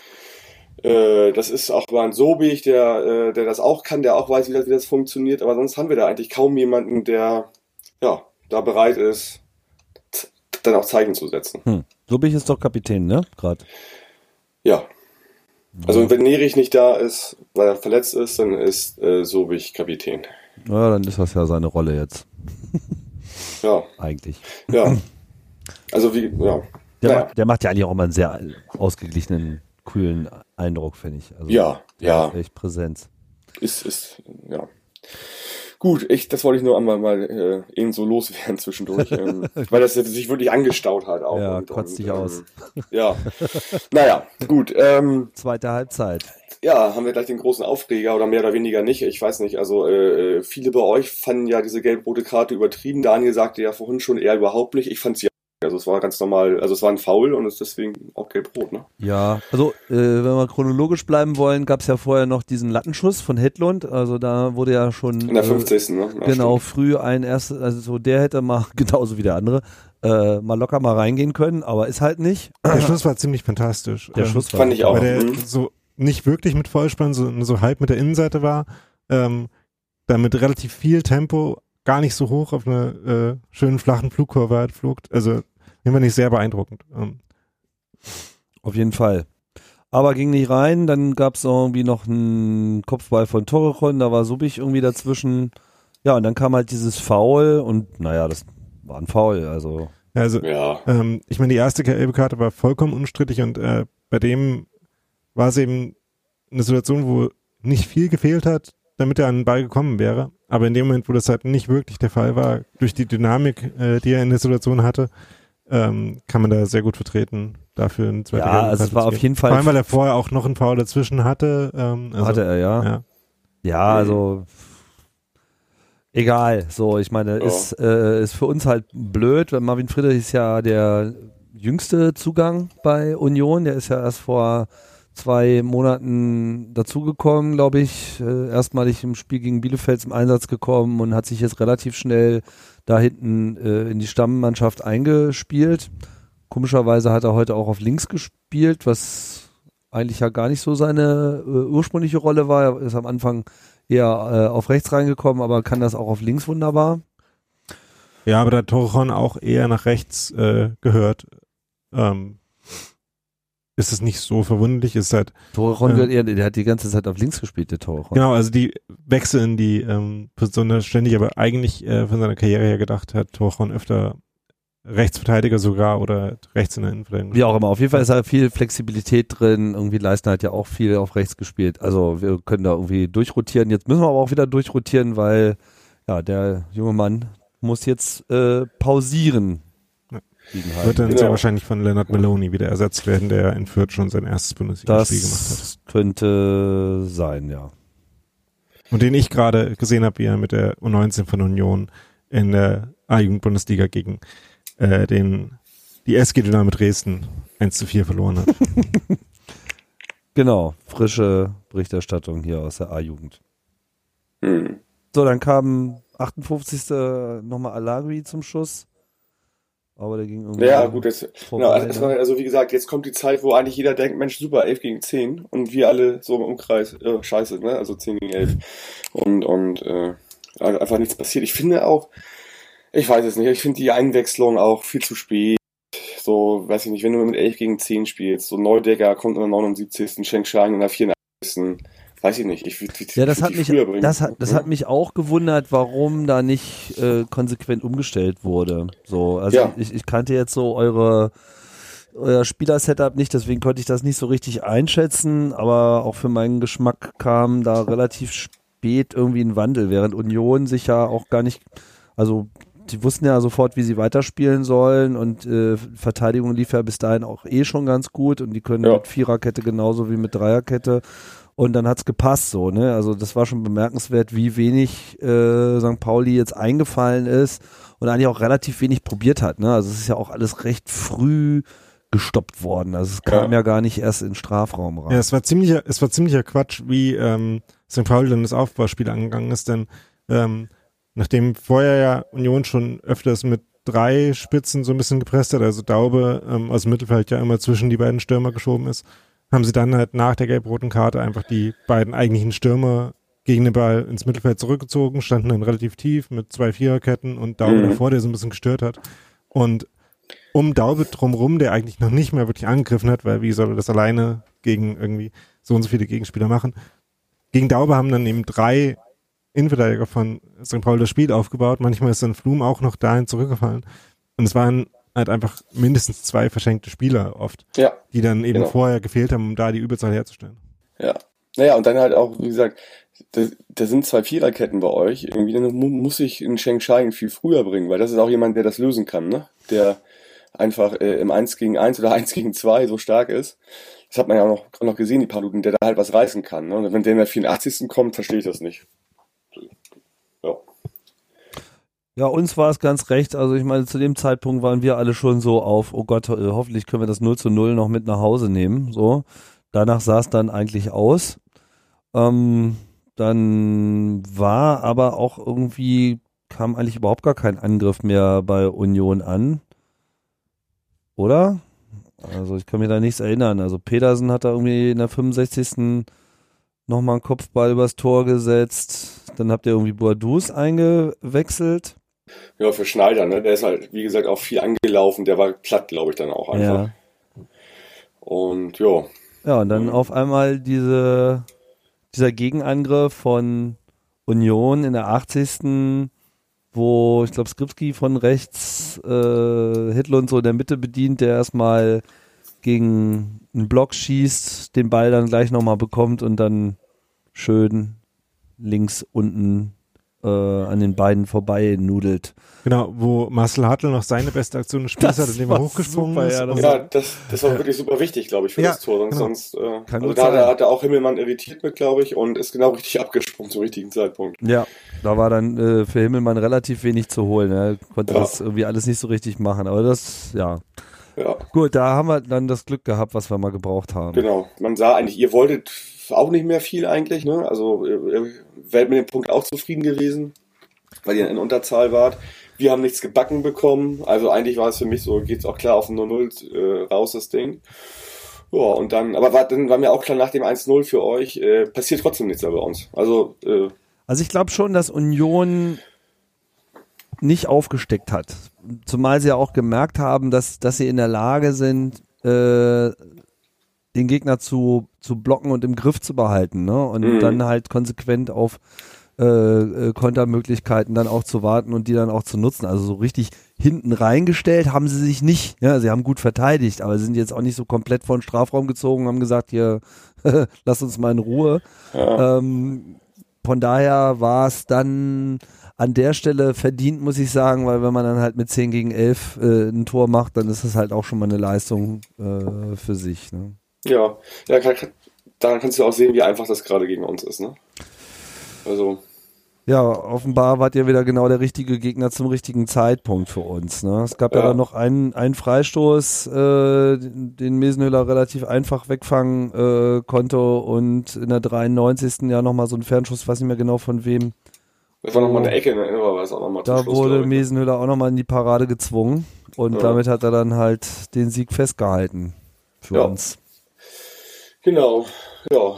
S2: Das ist auch mal ein Sobich, der das auch kann, der auch weiß, wie das funktioniert. Aber sonst haben wir da eigentlich kaum jemanden, der da bereit ist, dann auch Zeichen zu setzen.
S3: Sobich ist doch Kapitän, ne? Gerade.
S2: Ja. Also wenn Nerich nicht da ist, weil er verletzt ist, dann ist Sobich Kapitän.
S3: Ja, dann ist das ja seine Rolle jetzt.
S2: Ja.
S3: Eigentlich.
S2: Ja. Also
S3: Der macht ja eigentlich auch immer einen sehr ausgeglichenen, coolen Eindruck, finde ich. Also
S2: ja.
S3: echt Präsenz.
S2: Ist ja. Gut, das wollte ich nur einmal mal eben so loswerden zwischendurch, weil das sich wirklich angestaut hat auch.
S3: Ja, kotzt dich aus.
S2: Ja, naja, gut.
S3: Zweite Halbzeit.
S2: Ja, haben wir gleich den großen Aufreger oder mehr oder weniger nicht. Ich weiß nicht, also viele bei euch fanden ja diese gelb-rote Karte übertrieben. Daniel sagte ja vorhin schon eher überhaupt nicht. Ich fand sie also es war ganz normal, also es war ein Foul und ist deswegen auch gelb-rot, ne?
S3: Ja, also wenn wir chronologisch bleiben wollen, gab es ja vorher noch diesen Lattenschuss von Hedlund, also da wurde ja schon
S2: in der 50. Ne? Ja,
S3: genau,
S2: stimmt.
S3: früh ein erstes, also so der hätte mal, genauso wie der andere, mal locker mal reingehen können, aber ist halt nicht.
S4: Der Schuss war ziemlich fantastisch.
S3: Der Schuss war
S2: fand ich auch.
S4: Weil der so nicht wirklich mit Vollspann, so halb mit der Innenseite war, dann mit relativ viel Tempo, gar nicht so hoch auf einer schönen flachen Flugkurve halt flog. Also den fand ich sehr beeindruckend.
S3: Auf jeden Fall. Aber ging nicht rein, dann gab es irgendwie noch einen Kopfball von Torrejon, da war Subich irgendwie dazwischen. Ja, und dann kam halt dieses Foul und naja, das war ein Foul, also.
S2: Ja.
S4: Ich meine, die erste gelbe Karte war vollkommen unstrittig und bei dem war es eben eine Situation, wo nicht viel gefehlt hat, damit er an den Ball gekommen wäre. Aber in dem Moment, wo das halt nicht wirklich der Fall war, durch die Dynamik, die er in der Situation hatte, kann man da sehr gut vertreten, dafür eine zweite
S3: Ja, also es war auf jeden Fall.
S4: Vor allem, weil er vorher auch noch einen Foul dazwischen hatte.
S3: Hatte er, ja. Ja, also egal. So, ich meine, ist für uns halt blöd, weil Marvin Friedrich ist ja der jüngste Zugang bei Union. Der ist ja erst vor 2 Monaten dazugekommen, glaube ich. Erstmalig im Spiel gegen Bielefeld zum Einsatz gekommen und hat sich jetzt relativ schnell da hinten in die Stammmannschaft eingespielt. Komischerweise hat er heute auch auf links gespielt, was eigentlich ja gar nicht so seine ursprüngliche Rolle war. Er ist am Anfang eher auf rechts reingekommen, aber kann das auch auf links wunderbar.
S4: Ja, aber da Torrejon auch eher nach rechts gehört, ist es nicht so verwunderlich. Ist halt
S3: Torrejon gehört eher, der hat die ganze Zeit auf links gespielt, der Torrejon.
S4: Genau, also die Wechsel in die Position ständig, aber eigentlich von seiner Karriere her gedacht hat Torrejon öfter Rechtsverteidiger sogar oder rechts in der Innenverteidigung.
S3: Wie auch immer, auf jeden Fall ist da viel Flexibilität drin, irgendwie Leistner hat ja auch viel auf rechts gespielt, also wir können da irgendwie durchrotieren, jetzt müssen wir aber auch wieder durchrotieren, weil ja, der junge Mann muss jetzt pausieren.
S4: Wird dann sehr wahrscheinlich von Leonard Maloney wieder ersetzt werden, der in Fürth schon sein erstes Bundesliga-Spiel gemacht hat.
S3: Das könnte sein, ja.
S4: Und den ich gerade gesehen habe, wie er mit der U19 von Union in der A-Jugend-Bundesliga gegen die SG Dynamo Dresden 1:4 verloren hat.
S3: Genau, frische Berichterstattung hier aus der A-Jugend. So, dann kam 58. nochmal Alagui zum Schuss. Aber der ging irgendwie.
S2: Ja, gut,
S3: vorbei,
S2: also wie gesagt, jetzt kommt die Zeit, wo eigentlich jeder denkt, Mensch, super, 11 gegen 10 und wir alle so im Umkreis, scheiße, ne? Also 10 gegen 11 und einfach nichts passiert. Ich finde auch, ich weiß es nicht, ich finde die Einwechslung auch viel zu spät. so, weiß ich nicht, wenn du mit 11 gegen 10 spielst, so Neudecker kommt in der 79. Sheng-Shang in der 84. Weiß ich nicht.
S3: Ja, das hat mich auch gewundert, warum da nicht konsequent umgestellt wurde. So, also
S2: Ja.
S3: ich kannte jetzt so euer Spieler-Setup nicht, deswegen konnte ich das nicht so richtig einschätzen, aber auch für meinen Geschmack kam da relativ spät irgendwie ein Wandel, während Union sich ja auch gar nicht, also die wussten ja sofort, wie sie weiterspielen sollen und Verteidigung lief ja bis dahin auch schon ganz gut und die können mit Viererkette genauso wie mit Dreierkette. Und dann hat's gepasst so, ne? Also das war schon bemerkenswert, wie wenig St. Pauli jetzt eingefallen ist und eigentlich auch relativ wenig probiert hat, ne? Also es ist ja auch alles recht früh gestoppt worden. Also es kam ja gar nicht erst in den Strafraum rein.
S4: Ja, es war ziemlicher Quatsch, wie St. Pauli dann das Aufbauspiel angegangen ist, denn nachdem vorher ja Union schon öfters mit 3 Spitzen so ein bisschen gepresst hat, also Daube aus dem Mittelfeld ja immer zwischen die beiden Stürmer geschoben ist, haben sie dann halt nach der gelb-roten Karte einfach die beiden eigentlichen Stürmer gegen den Ball ins Mittelfeld zurückgezogen, standen dann relativ tief mit 2 Viererketten und Daube davor, der so ein bisschen gestört hat. Und um Daube drumrum, der eigentlich noch nicht mehr wirklich angegriffen hat, weil wie soll er das alleine gegen irgendwie so und so viele Gegenspieler machen? Gegen Daube haben dann eben 3 Innenverteidiger von St. Pauli das Spiel aufgebaut. Manchmal ist dann Flum auch noch dahin zurückgefallen. Und es waren halt einfach mindestens 2 verschenkte Spieler oft, die dann eben vorher gefehlt haben, um da die Überzahl herzustellen.
S2: Ja. Naja, und dann halt auch, wie gesagt, da sind 2 Viererketten bei euch. Irgendwie dann muss ich in Sheng-Shang viel früher bringen, weil das ist auch jemand, der das lösen kann, ne? Der einfach im 1 gegen 1 oder 1 gegen 2 so stark ist. Das hat man ja auch noch gesehen, die paar Minuten, der da halt was reißen kann. Ne? Und wenn der in der 84. kommt, verstehe ich das nicht. Ja.
S3: Ja, uns war es ganz recht. Also ich meine, zu dem Zeitpunkt waren wir alle schon so auf, oh Gott, hoffentlich können wir das 0:0 noch mit nach Hause nehmen. So, danach sah es dann eigentlich aus. Dann war aber auch irgendwie, kam eigentlich überhaupt gar kein Angriff mehr bei Union an. Oder? Also ich kann mir da nichts erinnern. Also Pedersen hat da irgendwie in der 65. nochmal einen Kopfball übers Tor gesetzt. Dann habt ihr irgendwie Boadus eingewechselt.
S2: Ja, für Schneider, ne? Der ist halt, wie gesagt, auch viel angelaufen. Der war platt, glaube ich, dann auch einfach.
S3: Ja.
S2: Und ja.
S3: Ja, und dann auf einmal dieser Gegenangriff von Union in der 80. wo, ich glaube, Skripski von rechts Hitlund so in der Mitte bedient, der erstmal gegen einen Block schießt, den Ball dann gleich nochmal bekommt und dann schön links unten an den beiden vorbei nudelt.
S4: Genau, wo Marcel Hartl noch seine beste Aktion des Spiels hat, indem er hochgesprungen
S3: super,
S4: ist.
S3: ja,
S2: das war wirklich super wichtig, glaube ich, für das Tor. Sonst also
S3: sein.
S2: da hat er auch Himmelmann irritiert mit, glaube ich, und ist genau richtig abgesprungen zum richtigen Zeitpunkt.
S3: Ja, da war dann für Himmelmann relativ wenig zu holen. Er konnte das irgendwie alles nicht so richtig machen, aber das, ja. Gut, da haben wir dann das Glück gehabt, was wir mal gebraucht haben.
S2: Genau, man sah eigentlich, ihr wolltet auch nicht mehr viel eigentlich, ne? Also ihr wärt mit dem Punkt auch zufrieden gewesen, weil ihr in Unterzahl wart. Wir haben nichts gebacken bekommen, also eigentlich war es für mich so, geht's auch klar auf ein 0-0 raus, das Ding. Ja, und dann, aber dann war mir auch klar, nach dem 1-0 für euch, passiert trotzdem nichts mehr bei uns. Also
S3: ich glaube schon, dass Union nicht aufgesteckt hat. Zumal sie ja auch gemerkt haben, dass sie in der Lage sind, den Gegner zu blocken und im Griff zu behalten, ne? Und dann halt konsequent auf Kontermöglichkeiten dann auch zu warten und die dann auch zu nutzen. Also so richtig hinten reingestellt haben sie sich nicht. Ja, sie haben gut verteidigt, aber sie sind jetzt auch nicht so komplett vor den Strafraum gezogen und haben gesagt, hier, lass uns mal in Ruhe.
S2: ja.
S3: Von daher war es dann an der Stelle verdient, muss ich sagen, weil wenn man dann halt mit 10 gegen 11 ein Tor macht, dann ist das halt auch schon mal eine Leistung für sich. Ne?
S2: Ja, daran kannst du auch sehen, wie einfach das gerade gegen uns ist, ne? Also.
S3: Ja, offenbar wart ihr wieder genau der richtige Gegner zum richtigen Zeitpunkt für uns. Ne? Es gab ja dann noch einen Freistoß, den Mesenhöhler relativ einfach wegfangen konnte und in der 93. ja nochmal so ein Fernschuss, weiß nicht mehr genau von wem.
S2: Das war nochmal eine Ecke, ne? War es auch noch mal
S3: Da
S2: Schluss,
S3: wurde Mesenhöhler auch nochmal in die Parade gezwungen und damit hat er dann halt den Sieg festgehalten für uns.
S2: Genau, ja.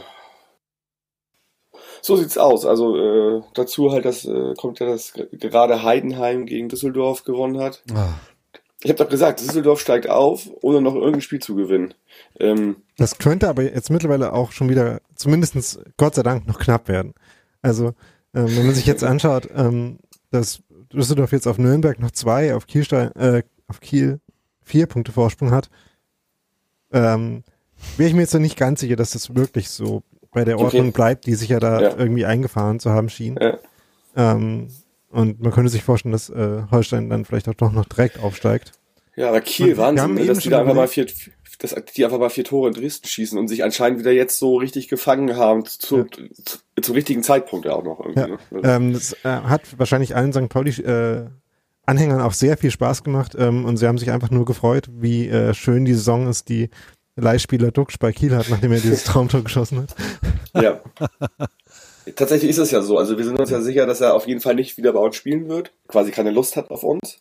S2: So sieht's aus. Also dazu halt kommt ja das gerade Heidenheim gegen Düsseldorf gewonnen hat. Ich habe doch gesagt, Düsseldorf steigt auf, ohne noch irgendein Spiel zu gewinnen.
S4: Das könnte aber jetzt mittlerweile auch schon wieder, zumindest Gott sei Dank, noch knapp werden. Also, wenn man sich jetzt anschaut, dass Düsseldorf jetzt auf Nürnberg noch 2, auf Kiel 4 Punkte Vorsprung hat, wäre ich mir jetzt noch nicht ganz sicher, dass das wirklich so bei der Ordnung bleibt, die sich ja da irgendwie eingefahren zu haben schien.
S2: Ja.
S4: Und man könnte sich vorstellen, dass Holstein dann vielleicht auch doch noch direkt aufsteigt.
S2: Ja, aber Kiel, Wahnsinn,
S4: haben
S2: dass die da einfach mal 4 Tore in Dresden schießen und sich anscheinend wieder jetzt so richtig gefangen haben, zum richtigen Zeitpunkt ja auch noch irgendwie.
S4: Ja. Das hat wahrscheinlich allen St. Pauli-Anhängern auch sehr viel Spaß gemacht und sie haben sich einfach nur gefreut, wie schön die Saison ist, die Leihspieler Duxch bei Kiel hat, nachdem er dieses Traumtor geschossen hat.
S2: Ja. Tatsächlich ist es ja so. Also wir sind uns ja sicher, dass er auf jeden Fall nicht wieder bei uns spielen wird. Quasi keine Lust hat auf uns.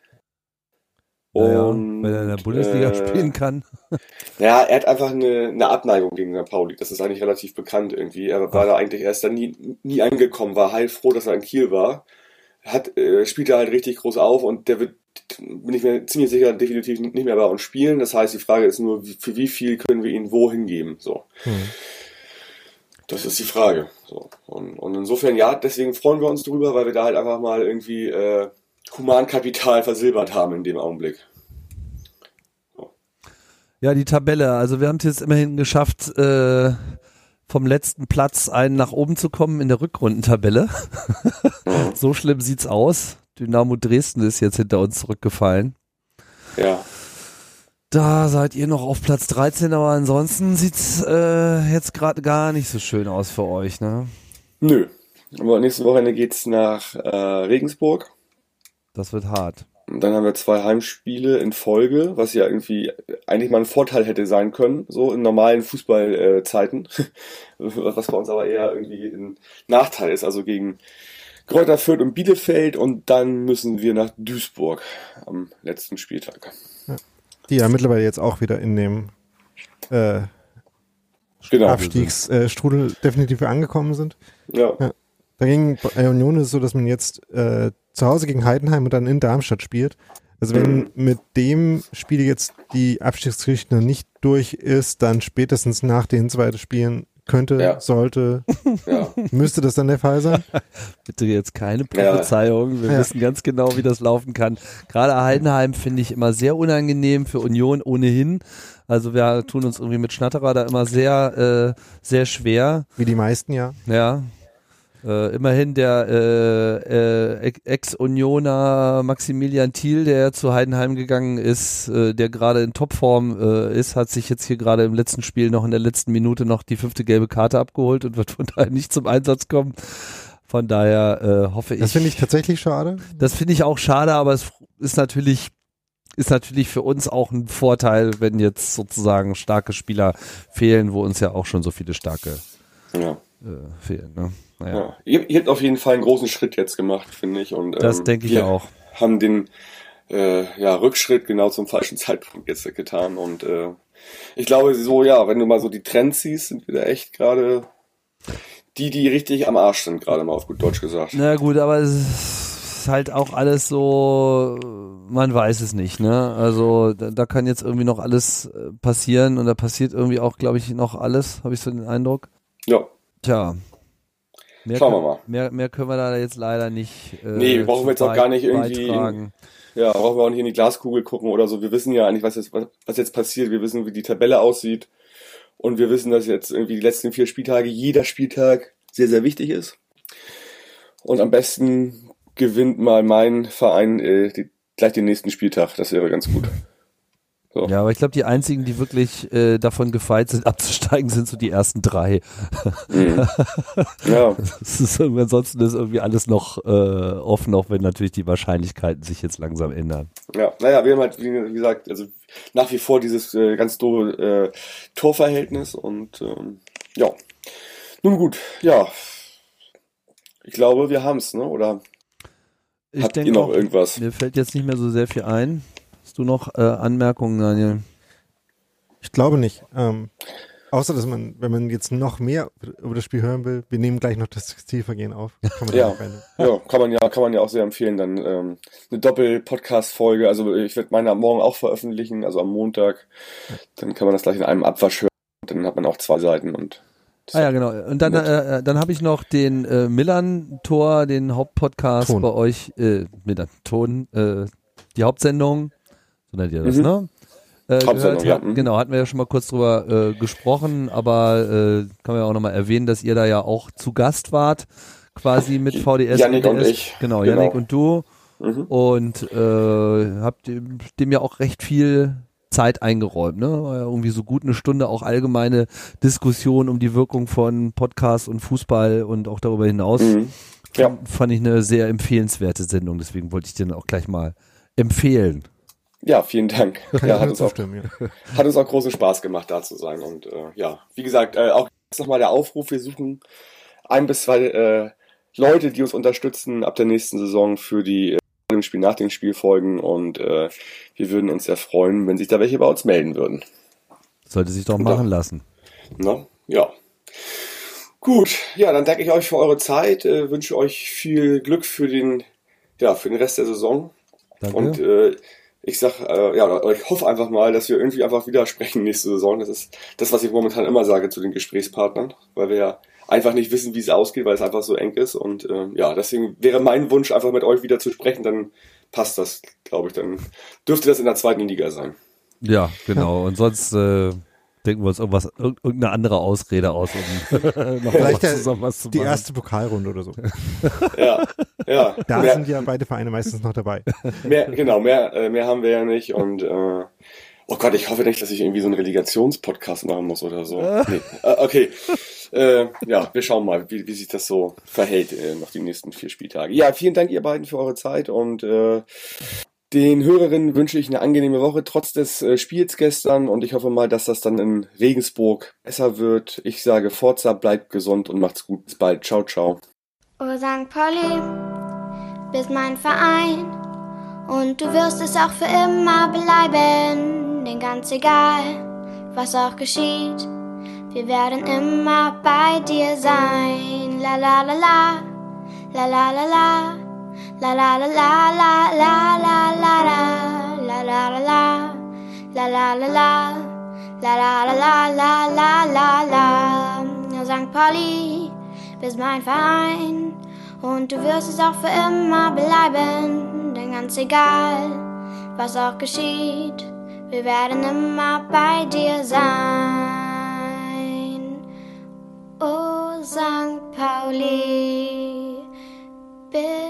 S3: Und wenn er in der Bundesliga spielen kann.
S2: Ja, er hat einfach eine Abneigung gegen St. Pauli. Das ist eigentlich relativ bekannt irgendwie. Er war da eigentlich erst dann nie angekommen, war heilfroh, dass er in Kiel war. Spielt er halt richtig groß auf und der wird, bin ich mir ziemlich sicher, definitiv nicht mehr bei uns spielen. Das heißt, die Frage ist nur, für wie viel können wir ihn wohin geben? So. Das ist die Frage. So. Und insofern, ja, deswegen freuen wir uns drüber, weil wir da halt einfach mal irgendwie Humankapital versilbert haben in dem Augenblick. So.
S3: Ja, die Tabelle. Also wir haben es jetzt immerhin geschafft, vom letzten Platz einen nach oben zu kommen in der Rückrundentabelle. So schlimm sieht's aus. Dynamo Dresden ist jetzt hinter uns zurückgefallen.
S2: Ja.
S3: Da seid ihr noch auf Platz 13, aber ansonsten sieht's jetzt gerade gar nicht so schön aus für euch, ne?
S2: Nö. Aber nächste Wochenende geht's nach Regensburg.
S3: Das wird hart.
S2: Und dann haben wir 2 Heimspiele in Folge, was ja irgendwie eigentlich mal ein Vorteil hätte sein können, so in normalen Fußballzeiten, was bei uns aber eher irgendwie ein Nachteil ist, also gegen Greuther Fürth und Bielefeld und dann müssen wir nach Duisburg am letzten Spieltag.
S4: Ja. Die ja mittlerweile jetzt auch wieder in dem Abstiegsstrudel definitiv angekommen sind.
S2: Ja.
S4: Dagegen bei Union ist es so, dass man jetzt zu Hause gegen Heidenheim und dann in Darmstadt spielt. Also wenn mit dem Spiel jetzt die Abstiegsgeschichte noch nicht durch ist, dann spätestens nach den 2 Spielen sollte, müsste das dann der Fall sein?
S3: Bitte jetzt keine Prophezeiung. Wir wissen ganz genau, wie das laufen kann. Gerade Heidenheim finde ich immer sehr unangenehm, für Union ohnehin. Also wir tun uns irgendwie mit Schnatterer da immer sehr, sehr schwer.
S4: Wie die meisten, ja.
S3: Ja. Immerhin der Ex-Unioner Maximilian Thiel, der zu Heidenheim gegangen ist, der gerade in Topform ist, hat sich jetzt hier gerade im letzten Spiel noch in der letzten Minute noch die 5. gelbe Karte abgeholt und wird von daher nicht zum Einsatz kommen. Von daher hoffe ich.
S4: Das finde ich tatsächlich schade.
S3: Das finde ich auch schade, aber es ist natürlich für uns auch ein Vorteil, wenn jetzt sozusagen starke Spieler fehlen, wo uns ja auch schon so viele starke fehlen. Ne? Naja.
S2: Ja. Ihr habt auf jeden Fall einen großen Schritt jetzt gemacht, finde ich. Und,
S3: das denke ich auch.
S2: Haben den Rückschritt genau zum falschen Zeitpunkt jetzt getan. Und ich glaube so, wenn du mal so die Trends siehst, sind wir da echt gerade die richtig am Arsch sind, gerade mal auf gut Deutsch gesagt.
S3: Na gut, aber es ist halt auch alles so, man weiß es nicht, ne? Also da kann jetzt irgendwie noch alles passieren und da passiert irgendwie auch, glaube ich, noch alles, habe ich so den Eindruck.
S2: Ja.
S3: Tja.
S2: Schauen wir mal.
S3: Mehr können wir da jetzt leider nicht
S2: nee, wir brauchen jetzt auch gar nicht irgendwie
S3: beitragen.
S2: Brauchen wir auch nicht in die Glaskugel gucken oder so. Wir wissen ja eigentlich, was jetzt passiert. Wir wissen, wie die Tabelle aussieht. Und wir wissen, dass jetzt irgendwie die letzten 4 Spieltage, jeder Spieltag sehr, sehr wichtig ist. Und am besten gewinnt mal mein Verein gleich den nächsten Spieltag. Das wäre ganz gut. So.
S3: Ja, aber ich glaube, die einzigen, die wirklich davon gefeit sind, abzusteigen, sind so die ersten 3.
S2: Ja.
S3: Ansonsten ist irgendwie alles noch offen, auch wenn natürlich die Wahrscheinlichkeiten sich jetzt langsam ändern.
S2: Ja, naja, wir haben halt, wie gesagt, also nach wie vor dieses ganz doofe Torverhältnis und Nun gut, ja. Ich glaube, wir haben es, ne? Oder habt ihr noch irgendwas?
S3: Mir fällt jetzt nicht mehr so sehr viel ein. Hast du noch Anmerkungen, Daniel?
S4: Ich glaube nicht. Außer, dass man, wenn man jetzt noch mehr über das Spiel hören will, wir nehmen gleich noch das Textilvergehen auf. Kann man
S2: kann man ja auch sehr empfehlen. Dann eine Doppel-Podcast-Folge. Also ich werde meine morgen auch veröffentlichen, also am Montag. Dann kann man das gleich in einem Abwasch hören. Dann hat man auch 2 Seiten und
S3: ja, genau. Und dann habe ich noch den Millern-Tor, den Hauptpodcast bei euch, Millern-Ton, die Hauptsendung, so nennt ihr das, ne?
S2: Hauptsendung, ja.
S3: Genau, hatten wir ja schon mal kurz drüber gesprochen, aber kann man ja auch nochmal erwähnen, dass ihr da ja auch zu Gast wart, quasi mit VDS.
S2: Yannick und ich.
S3: Genau, Yannick und du. Und habt dem ja auch recht viel Zeit eingeräumt, ne? War ja irgendwie so gut eine Stunde auch allgemeine Diskussion um die Wirkung von Podcast und Fußball und auch darüber hinaus.
S2: Ja.
S3: Fand ich eine sehr empfehlenswerte Sendung, deswegen wollte ich den auch gleich mal empfehlen.
S2: Ja, vielen Dank. Ja, hat uns auch großen Spaß gemacht, da zu sein. Und wie gesagt, auch jetzt nochmal der Aufruf, wir suchen 1 bis 2 Leute, die uns unterstützen ab der nächsten Saison für die dem Spiel nach den Spielfolgen und wir würden uns sehr freuen, wenn sich da welche bei uns melden würden.
S3: Sollte sich doch machen lassen.
S2: Na, ja. Gut, ja, dann danke ich euch für eure Zeit, wünsche euch viel Glück für den Rest der Saison.
S3: Danke.
S2: Und ich hoffe einfach mal, dass wir irgendwie einfach wieder sprechen nächste Saison. Das ist das, was ich momentan immer sage zu den Gesprächspartnern, weil wir ja einfach nicht wissen, wie es ausgeht, weil es einfach so eng ist. Und deswegen wäre mein Wunsch, einfach mit euch wieder zu sprechen, dann passt das, glaube ich. Dann dürfte das in der 2. Liga sein.
S3: Ja, genau. Und sonst denken wir uns irgendeine andere Ausrede aus, um noch
S4: vielleicht
S3: was zu machen.
S4: Die erste Pokalrunde oder so.
S2: Ja.
S4: Da sind ja beide Vereine meistens noch dabei.
S2: Mehr haben wir ja nicht. Und oh Gott, ich hoffe nicht, dass ich irgendwie so einen Relegationspodcast machen muss oder so. Nee. Okay. Wir schauen mal, wie sich das so verhält noch die nächsten 4 Spieltage. Ja, vielen Dank ihr beiden für eure Zeit und den Hörerinnen wünsche ich eine angenehme Woche trotz des Spiels gestern und ich hoffe mal, dass das dann in Regensburg besser wird. Ich sage Forza, bleibt gesund und macht's gut. Bis bald. Ciao, ciao.
S5: Oh St. Pauli, bist mein Verein und du wirst es auch für immer bleiben, denn ganz egal, was auch geschieht, wir werden immer bei dir sein. La la la la, la la la la, la la la la la la la la la la la la, la la la la, la la la la la la la. St. Pauli, bist mein Verein und du wirst es auch für immer bleiben, denn ganz egal, was auch geschieht, wir werden immer bei dir sein. Oh St. Pauli, bist